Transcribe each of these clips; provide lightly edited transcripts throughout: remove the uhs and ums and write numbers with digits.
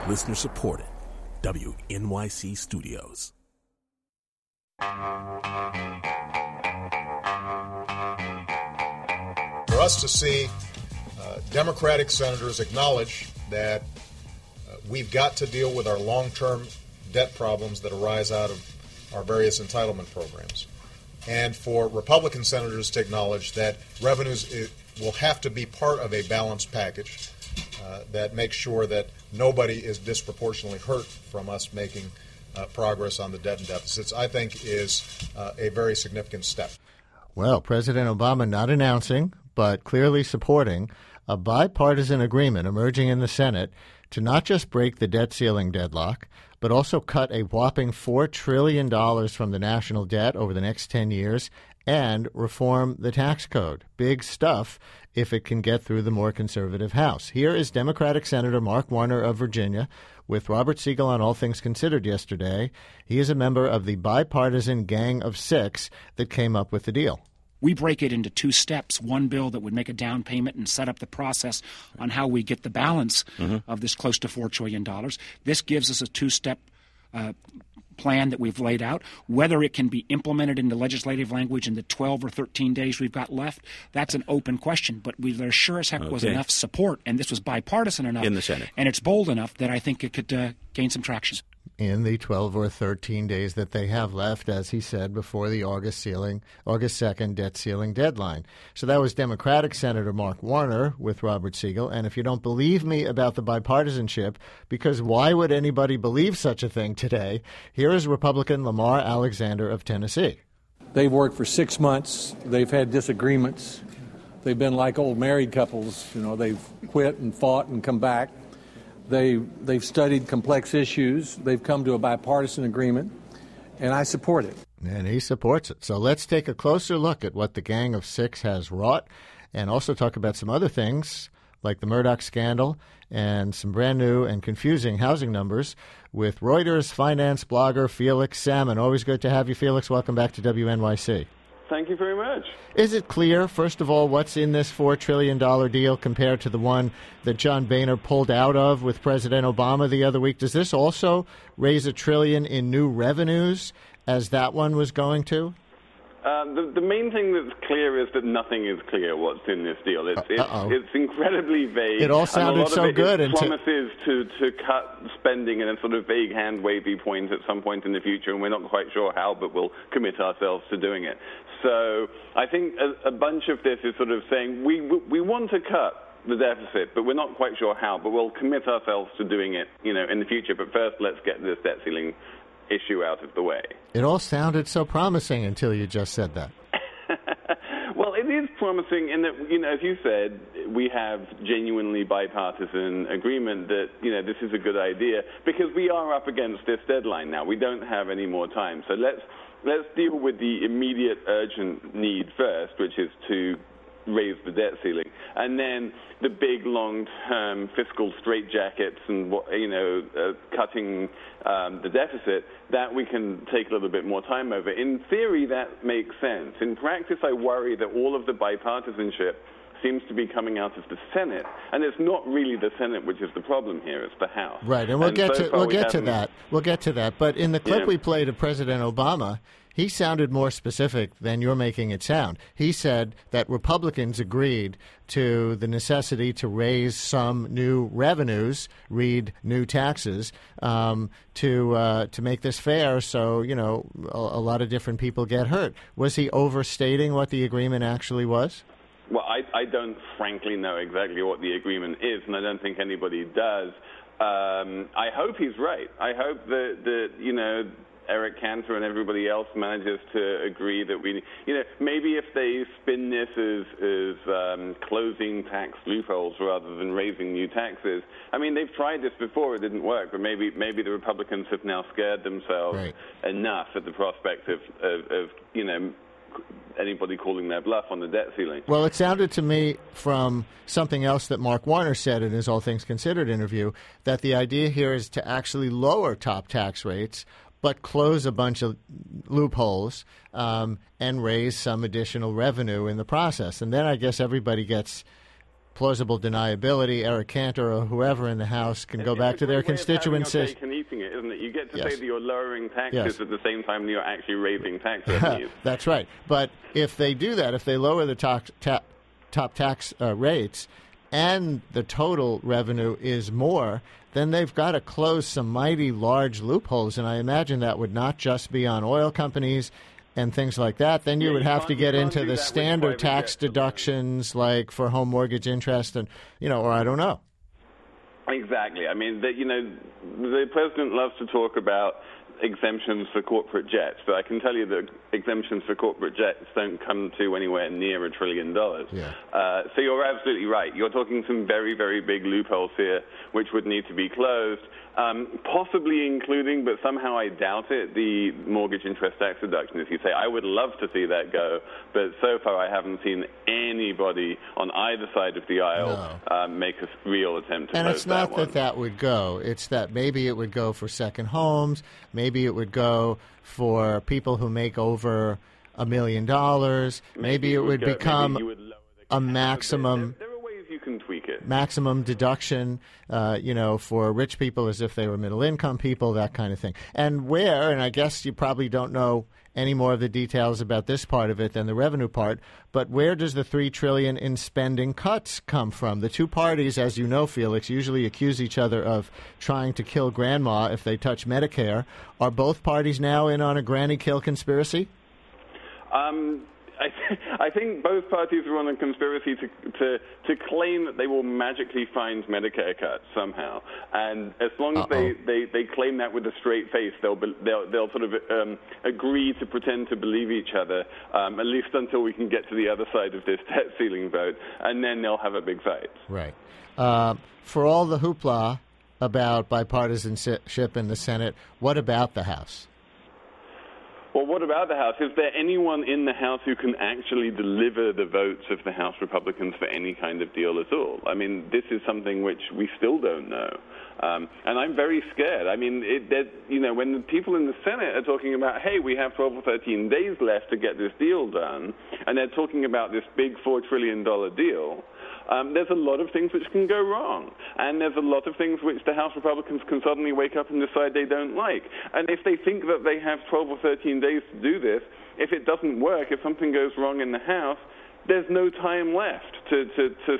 Listener supported. WNYC Studios. For us to see Democratic senators acknowledge that we've got to deal with our long-term debt problems that arise out of our various entitlement programs, and for Republican senators to acknowledge that revenues will have to be part of a balanced package that makes sure that nobody is disproportionately hurt from us making progress on the debt and deficits, I think is a very significant step. Well, President Obama not announcing, but clearly supporting a bipartisan agreement emerging in the Senate to not just break the debt ceiling deadlock, but also cut a whopping $4 trillion from the national debt over the next 10 years and reform the tax code. Big stuff if it can get through the more conservative House. Here is Democratic Senator Mark Warner of Virginia with Robert Siegel on All Things Considered yesterday. He is a member of the bipartisan Gang of Six that came up with the deal. We break it into two steps, one bill that would make a down payment and set up the process on how we get the balance of this close to $4 trillion. This gives us a two-step plan that we've laid out. Whether it can be implemented into legislative language in the 12 or 13 days we've got left, that's an open question. But there sure as heck was enough support, and this was bipartisan enough in the Senate, and it's bold enough that I think it could gain some traction. In the 12 or 13 days that they have left, as he said, before the August 2nd debt ceiling deadline. So that was Democratic Senator Mark Warner with Robert Siegel. And if you don't believe me about the bipartisanship, because why would anybody believe such a thing today, here is Republican Lamar Alexander of Tennessee. They've worked for 6 months. They've had disagreements. They've been like old married couples. You know, they've quit and fought and come back. They've studied complex issues. They've come to a bipartisan agreement, and I support it. And he supports it. So let's take a closer look at what the Gang of Six has wrought and also talk about some other things like the Murdoch scandal and some brand new and confusing housing numbers with Reuters finance blogger Felix Salmon. Always good to have you, Felix. Welcome back to WNYC. Thank you very much. Is it clear, first of all, what's in this $4 trillion deal compared to the one that John Boehner pulled out of with President Obama the other week? Does this also raise $1 trillion in new revenues as that one was going to? The main thing that's clear is that nothing is clear what's in this deal. It's incredibly vague. It all sounded so good. It promises to cut spending in a sort of vague hand-wavy point at some point in the future, and we're not quite sure how, but we'll commit ourselves to doing it. So I think a bunch of this is sort of saying we want to cut the deficit, but we're not quite sure how, but we'll commit ourselves to doing it, in the future. But first, let's get this debt ceiling issue out of the way. It all sounded so promising until you just said that. Well, it is promising in that, as you said, we have genuinely bipartisan agreement that, this is a good idea because we are up against this deadline now. We don't have any more time. So let's deal with the immediate urgent need first, which is to raise the debt ceiling, and then the big long-term fiscal straitjackets and cutting the deficit, that we can take a little bit more time over. In theory, that makes sense. In practice, I worry that all of the bipartisanship seems to be coming out of the Senate, and it's not really the Senate which is the problem here; it's the House. Right, and we'll get to that. We'll get to that. But in the clip we played of President Obama, he sounded more specific than you're making it sound. He said that Republicans agreed to the necessity to raise some new revenues, read new taxes, to make this fair. So a lot of different people get hurt. Was he overstating what the agreement actually was? Well, I don't frankly know exactly what the agreement is, and I don't think anybody does. I hope he's right. I hope that Eric Cantor and everybody else manages to agree that maybe if they spin this as closing tax loopholes rather than raising new taxes. I mean, they've tried this before; it didn't work. But maybe the Republicans have now scared themselves enough at the prospect of anybody calling their bluff on the debt ceiling. Well, it sounded to me from something else that Mark Warner said in his All Things Considered interview that the idea here is to actually lower top tax rates but close a bunch of loopholes and raise some additional revenue in the process. And then I guess everybody gets plausible deniability, Eric Cantor or whoever in the House can go back to their constituencies. It's a great way of having your cake and eating it, isn't it? You get to Yes. say that you're lowering taxes Yes. at the same time that you're actually raising tax revenues. That's right. But if they do that, if they lower the top tax rates and the total revenue is more, then they've got to close some mighty large loopholes. And I imagine that would not just be on oil companies and things like that. Then you would have to get into the standard tax deductions, like for home mortgage interest and, or I don't know. Exactly. I mean, the president loves to talk about exemptions for corporate jets, but I can tell you that exemptions for corporate jets don't come to anywhere near $1 trillion. Yeah. So you're absolutely right. You're talking some very, very big loopholes here, which would need to be closed, possibly including, but somehow I doubt it, the mortgage interest tax deduction, as you say. I would love to see that go, but so far I haven't seen anybody on either side of the aisle make a real attempt to And close it's not that one. that would go. It's that maybe it would go for second homes. Maybe it would go for people who make over $1 million. Maybe it would become a maximum. There are ways you can tweak it. Maximum deduction, for rich people as if they were middle-income people, that kind of thing. And I guess you probably don't know any more of the details about this part of it than the revenue part, but where does the $3 trillion in spending cuts come from? The two parties, as you know, Felix, usually accuse each other of trying to kill grandma if they touch Medicare. Are both parties now in on a granny kill conspiracy? I think both parties are on a conspiracy to claim that they will magically find Medicare cuts somehow, and as long as they claim that with a straight face, they'll sort of agree to pretend to believe each other, at least until we can get to the other side of this debt ceiling vote, and then they'll have a big fight. Right. For all the hoopla about bipartisanship in the Senate, what about the House? Well, what about the House? Is there anyone in the House who can actually deliver the votes of the House Republicans for any kind of deal at all? I mean, this is something which we still don't know. And I'm very scared. I mean, when the people in the Senate are talking about, hey, we have 12 or 13 days left to get this deal done, and they're talking about this big $4 trillion deal, there's a lot of things which can go wrong. And there's a lot of things which the House Republicans can suddenly wake up and decide they don't like. And if they think that they have 12 or 13 days to do this, if it doesn't work, if something goes wrong in the House, there's no time left to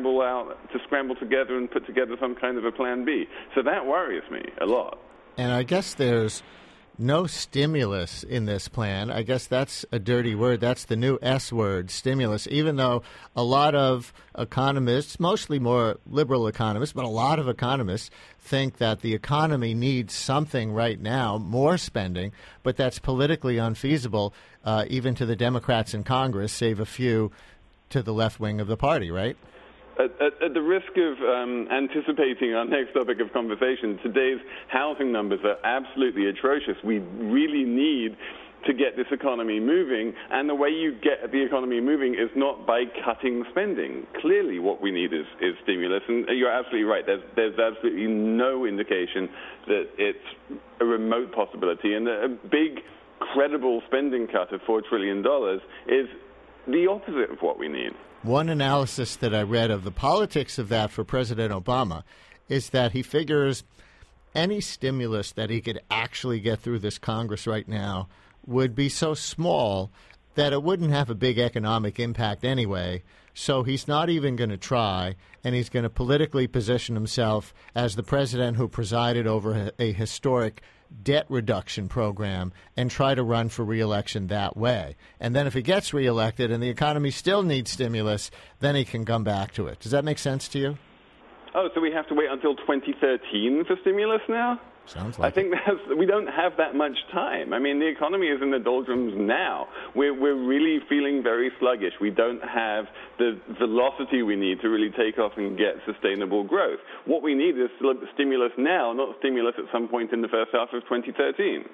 scramble together and put together some kind of a plan B. So that worries me a lot. And I guess there's no stimulus in this plan. I guess that's a dirty word. That's the new S word, stimulus, even though a lot of economists, mostly more liberal economists, but a lot of economists think that the economy needs something right now, more spending, but that's politically unfeasible, even to the Democrats in Congress, save a few to the left wing of the party, right? At the risk of anticipating our next topic of conversation, today's housing numbers are absolutely atrocious. We really need to get this economy moving, and the way you get the economy moving is not by cutting spending. Clearly what we need is stimulus, and you're absolutely right. There's absolutely no indication that it's a remote possibility, and a big, credible spending cut of $4 trillion is the opposite of what we need. One analysis that I read of the politics of that for President Obama is that he figures any stimulus that he could actually get through this Congress right now would be so small that it wouldn't have a big economic impact anyway. So he's not even going to try, and he's going to politically position himself as the president who presided over a historic debt reduction program and try to run for re-election that way. And then if he gets re-elected and the economy still needs stimulus, then he can come back to it. Does that make sense to you? Oh, so we have to wait until 2013 for stimulus now? Sounds like I think we don't have that much time. I mean, the economy is in the doldrums now. We're really feeling very sluggish. We don't have the velocity we need to really take off and get sustainable growth. What we need is stimulus now, not stimulus at some point in the first half of 2013.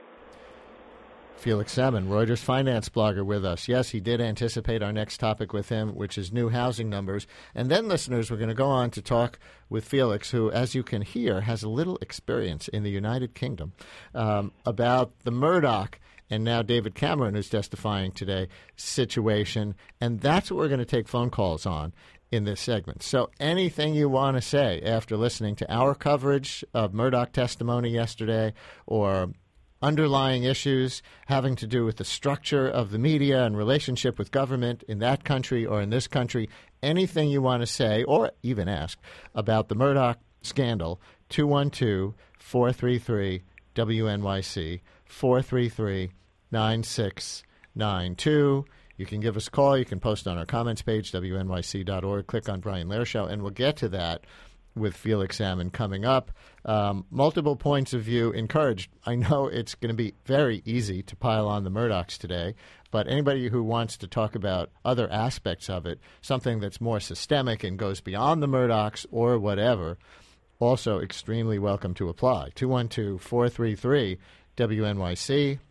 Felix Salmon, Reuters finance blogger, with us. Yes, he did anticipate our next topic with him, which is new housing numbers. And then, listeners, we're going to go on to talk with Felix, who, as you can hear, has a little experience in the United Kingdom, about the Murdoch and now David Cameron, who's testifying today, situation. And that's what we're going to take phone calls on. in this segment. So anything you want to say after listening to our coverage of Murdoch testimony yesterday, or underlying issues having to do with the structure of the media and relationship with government in that country or in this country, anything you want to say or even ask about the Murdoch scandal, 212-433-WNYC, 433-9692. You can give us a call. You can post on our comments page, WNYC.org. Click on Brian Lehrer Show, and we'll get to that with Felix Salmon coming up. Multiple points of view encouraged. I know it's going to be very easy to pile on the Murdochs today, but anybody who wants to talk about other aspects of it, something that's more systemic and goes beyond the Murdochs or whatever, also extremely welcome to apply. 212-433-WNYC,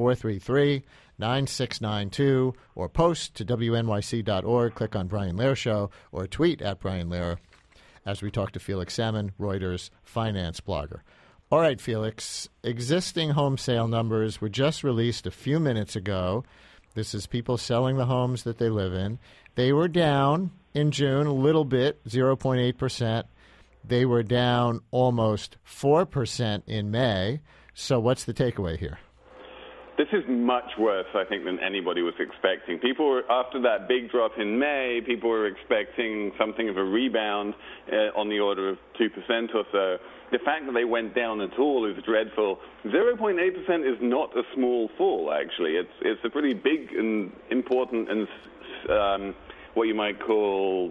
433-9692, or post to WNYC.org. Click on Brian Lehrer Show, or tweet at Brian Lehrer as we talk to Felix Salmon, Reuters finance blogger. All right, Felix, existing home sale numbers were just released a few minutes ago. This is people selling the homes that they live in. They were down in June a little bit, 0.8%. They were down almost 4% in May. So what's the takeaway here? This is much worse, I think, than anybody was expecting. People were, after that big drop in May, people were expecting something of a rebound on the order of 2% or so. The fact that they went down at all is dreadful. 0.8% is not a small fall, actually. It's a pretty big and important and what you might call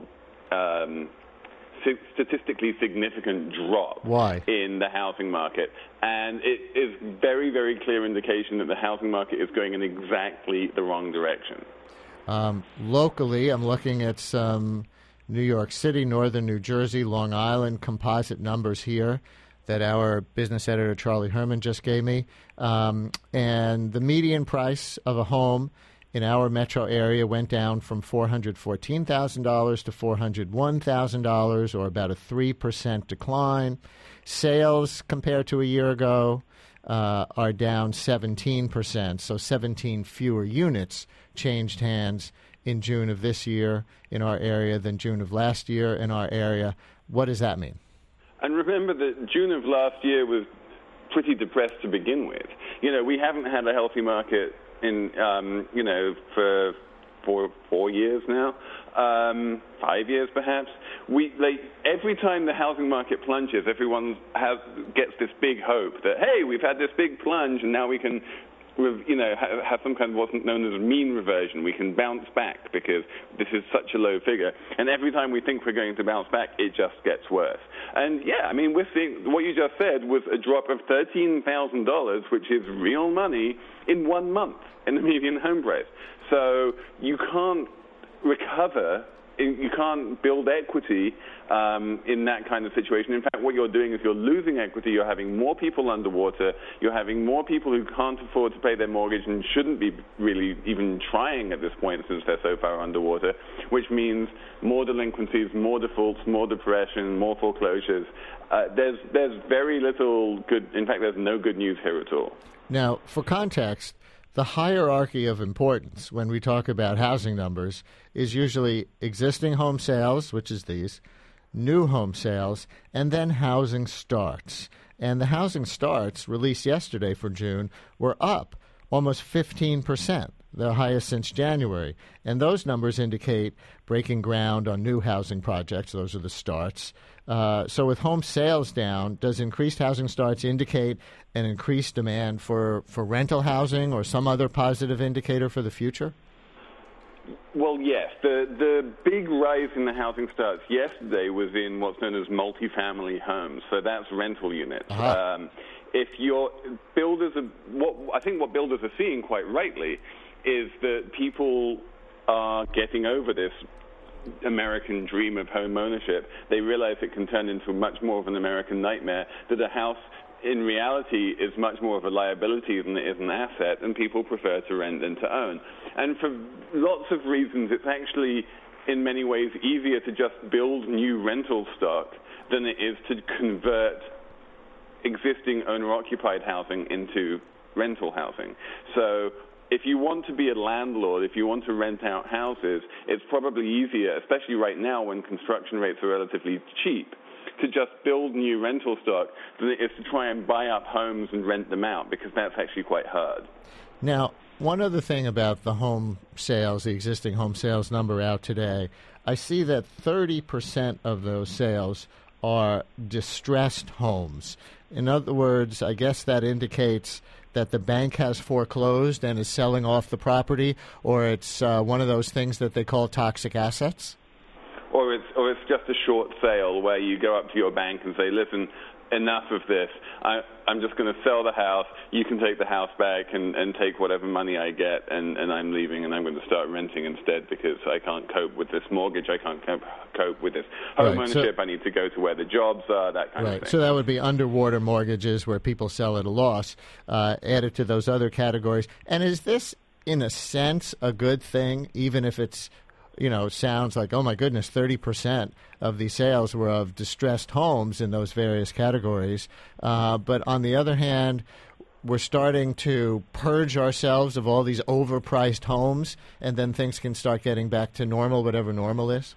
statistically significant drop in the housing market. And it is very, very clear indication that the housing market is going in exactly the wrong direction. Locally, I'm looking at some New York City, northern New Jersey, Long Island composite numbers here that our business editor Charlie Herman just gave me. And the median price of a home in our metro area went down from $414,000 to $401,000, or about a 3% decline. Sales compared to a year ago are down 17%, so 17 fewer units changed hands in June of this year in our area than June of last year in our area. What does that mean? And remember that June of last year was pretty depressed to begin with. You know, we haven't had a healthy market in, for 4 years now, 5 years perhaps. Every time the housing market plunges, everyone gets this big hope that, hey, we've had this big plunge and now we can have some kind of what's known as mean reversion. We can bounce back because this is such a low figure. And every time we think we're going to bounce back, it just gets worse. And yeah, I mean, we're seeing what you just said was a drop of $13,000, which is real money, in 1 month in the median home price. So you can't recover. You can't build equity in that kind of situation. In fact, what you're doing is you're losing equity. You're having more people underwater. You're having more people who can't afford to pay their mortgage and shouldn't be really even trying at this point since they're so far underwater, which means more delinquencies, more defaults, more depression, more foreclosures. There's very little good. In fact, there's no good news here at all. Now, for context, the hierarchy of importance when we talk about housing numbers is usually existing home sales, which is these, new home sales, and then housing starts. And the housing starts released yesterday for June were up almost 15%, the highest since January. And those numbers indicate breaking ground on new housing projects. Those are the starts. So with home sales down, does increased housing starts indicate an increased demand for rental housing or some other positive indicator for the future? Well, yes. The big rise in the housing starts yesterday was in what's known as multifamily homes. So that's rental units. Uh-huh. If your builders what builders are seeing quite rightly is that people are getting over this American dream of home ownership. They realize it can turn into much more of an American nightmare, that a house in reality is much more of a liability than it is an asset, and people prefer to rent than to own. And for lots of reasons, it's actually in many ways easier to just build new rental stock than it is to convert existing owner-occupied housing into rental housing. So if you want to be a landlord, if you want to rent out houses, it's probably easier, especially right now when construction rates are relatively cheap, to just build new rental stock than it is to try and buy up homes and rent them out, because that's actually quite hard. Now, one other thing about the home sales, the existing home sales number out today, I see that 30% of those sales are distressed homes. In other words, I guess that indicates that the bank has foreclosed and is selling off the property, or it's one of those things that they call toxic assets? Or it's just a short sale where you go up to your bank and say, listen, enough of this. I'm just going to sell the house. You can take the house back and take whatever money I get, and I'm leaving, and I'm going to start renting instead because I can't cope with this mortgage. I can't cope with this home ownership. I need to go to where the jobs are, that kind of thing. So that would be underwater mortgages where people sell at a loss, added to those other categories. And is this, in a sense, a good thing, even if it's, sounds like, oh, my goodness, 30% of the sales were of distressed homes in those various categories. But on the other hand, we're starting to purge ourselves of all these overpriced homes, and then things can start getting back to normal, whatever normal is?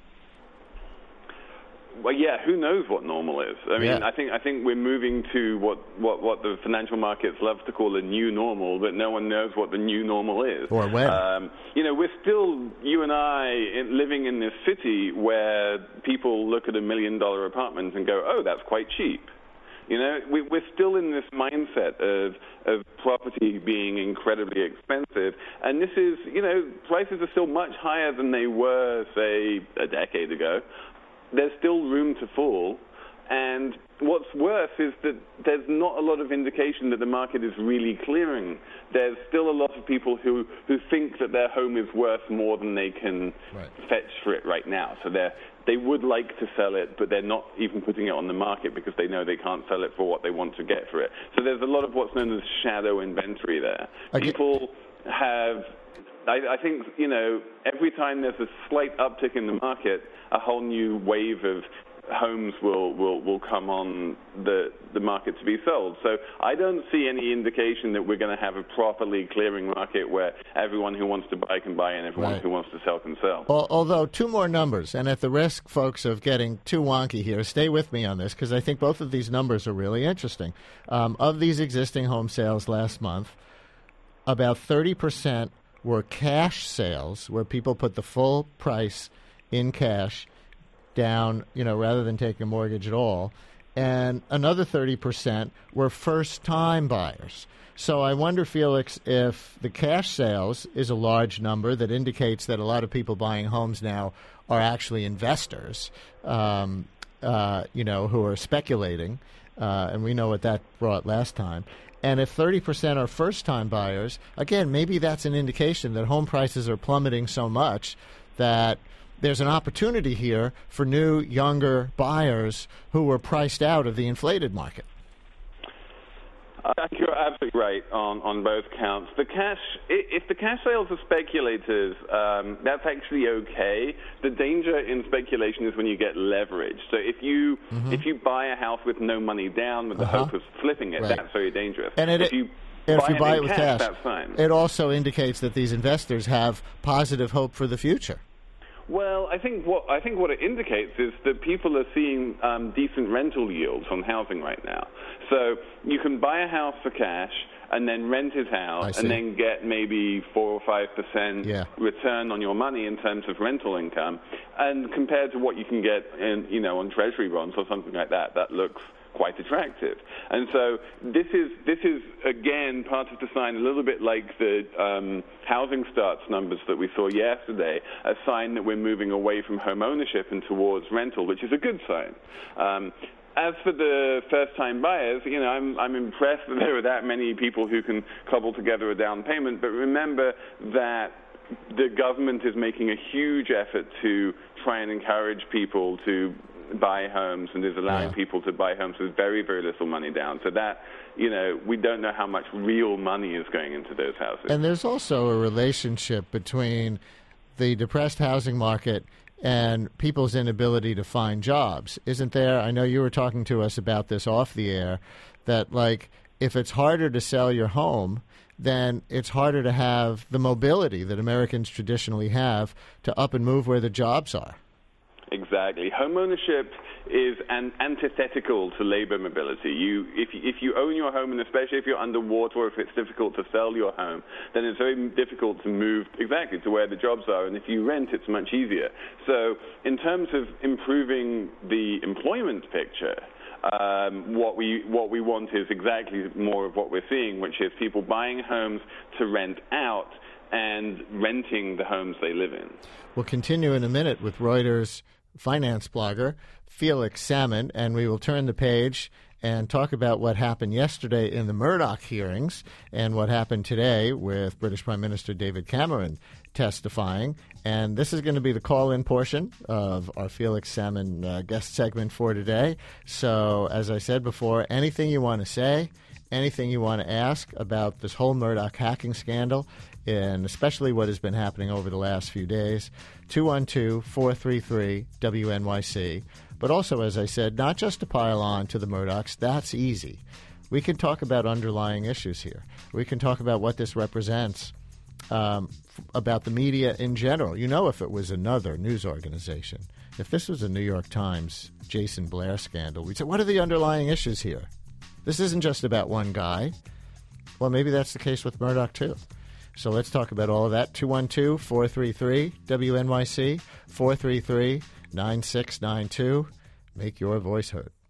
Well, yeah, who knows what normal is? I mean, I think we're moving to what the financial markets love to call a new normal, but no one knows what the new normal is. Or when. We're still, you and I, living in this city where people look at $1 million apartments and go, oh, that's quite cheap. We're still in this mindset of property being incredibly expensive. And this is, prices are still much higher than they were, say, a decade ago. There's still room to fall, and what's worse is that there's not a lot of indication that the market is really clearing. There's still a lot of people who think that their home is worth more than they can fetch for it right now. So they would like to sell it, but they're not even putting it on the market because they know they can't sell it for what they want to get for it. So there's a lot of what's known as shadow inventory there. People have... I think, every time there's a slight uptick in the market, a whole new wave of homes will come on the market to be sold. So I don't see any indication that we're going to have a properly clearing market where everyone who wants to buy can buy and everyone who wants to sell can sell. Although, two more numbers, and at the risk, folks, of getting too wonky here, stay with me on this because I think both of these numbers are really interesting. Of these existing home sales last month, about 30% were cash sales, where people put the full price in cash down, rather than taking a mortgage at all. And another 30% were first-time buyers. So I wonder, Felix, if the cash sales is a large number that indicates that a lot of people buying homes now are actually investors, who are speculating, and we know what that brought last time. And if 30% are first-time buyers, again, maybe that's an indication that home prices are plummeting so much that there's an opportunity here for new, younger buyers who were priced out of the inflated market. I think you're absolutely right on both counts. If the cash sales are speculators, that's actually okay. The danger in speculation is when you get leverage. So if you buy a house with no money down with the hope of flipping it, that's very dangerous. And if you buy it with cash, that's fine. It also indicates that these investors have positive hope for the future. Well, I think what it indicates is that people are seeing decent rental yields on housing right now. So you can buy a house for cash and then rent it out and then get maybe 4 or 5% return on your money in terms of rental income. And compared to what you can get on Treasury bonds or something like that, that looks quite attractive. And so this is again part of the sign, a little bit like the housing starts numbers that we saw yesterday, a sign that we're moving away from home ownership and towards rental, which is a good sign. As for the first-time buyers, I'm impressed that there are that many people who can cobble together a down payment, but remember that the government is making a huge effort to try and encourage people to buy homes and is allowing people to buy homes with very, very little money down. So that, we don't know how much real money is going into those houses. And there's also a relationship between the depressed housing market and people's inability to find jobs, isn't there? I know you were talking to us about this off the air, that if it's harder to sell your home, then it's harder to have the mobility that Americans traditionally have to up and move where the jobs are. Exactly. Home ownership is antithetical to labor mobility. If you own your home, and especially if you're underwater or if it's difficult to sell your home, then it's very difficult to move exactly to where the jobs are. And if you rent, it's much easier. So in terms of improving the employment picture, what we want is exactly more of what we're seeing, which is people buying homes to rent out and renting the homes they live in. We'll continue in a minute with Reuters finance blogger Felix Salmon, and we will turn the page and talk about what happened yesterday in the Murdoch hearings and what happened today with British Prime Minister David Cameron testifying. And this is going to be the call-in portion of our Felix Salmon guest segment for today. So, as I said before, anything you want to say, anything you want to ask about this whole Murdoch hacking scandal, and especially what has been happening over the last few days, 212-433-WNYC. But also, as I said, not just to pile on to the Murdochs. That's easy. We can talk about underlying issues here. We can talk about what this represents about the media in general. You know, if it was another news organization, if this was a New York Times Jason Blair scandal, we'd say, what are the underlying issues here? This isn't just about one guy. Well, maybe that's the case with Murdoch, too. So let's talk about all of that. 212-433-WNYC, 433-9692. Make your voice heard.